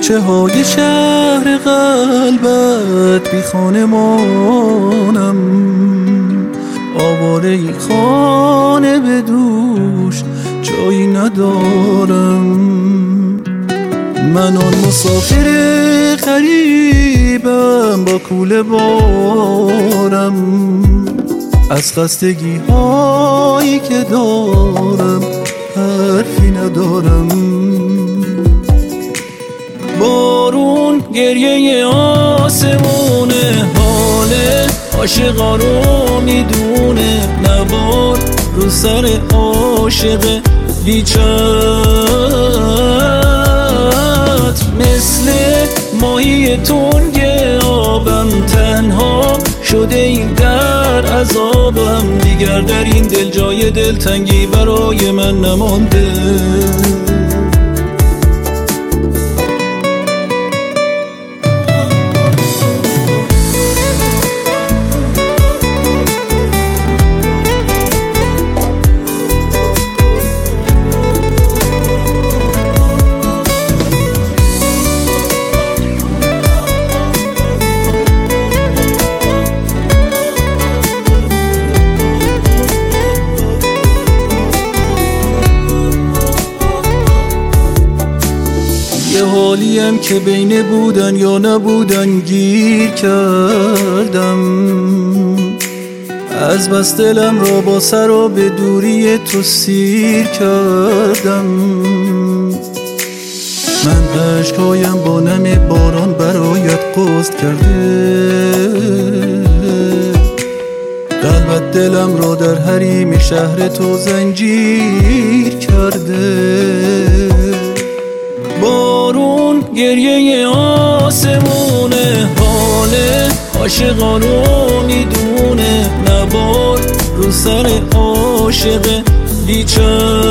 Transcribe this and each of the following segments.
کوچه های شهر قلبت بی خانمانم، آواره ای خانه به دوش جایی ندارم. من آن مسافر غریبم با کوله بارم، از خستگی هایی که دارم حرفی ندارم. بارون گریه آسمونه، حال عاشقا رو میدونه، نبار رو سر عاشق بیچت. مثل ماهی تنگ آبم، تنها شده این در عذابم. دیگر در این دل جای دلتنگی برای من نمانده. یه حالیم که بین بودن یا نبودن گیر کردم، از بس دلم را با سر و به دوری تو سیر کردم. من عشقهایم با نم باران برایت قصد کرده، قلبت دلم را در حریم شهر تو زنجیر کرده. بارون گریه آسمونه، حال عاشقا رو میدونه، نبار رو سر عاشق بیچت.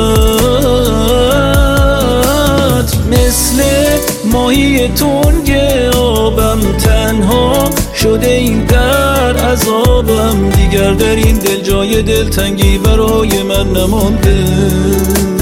مثل ماهی تنگ آبم، تنها شده این در عذابم. دیگر در این دل جای دلتنگی برای من نمانده.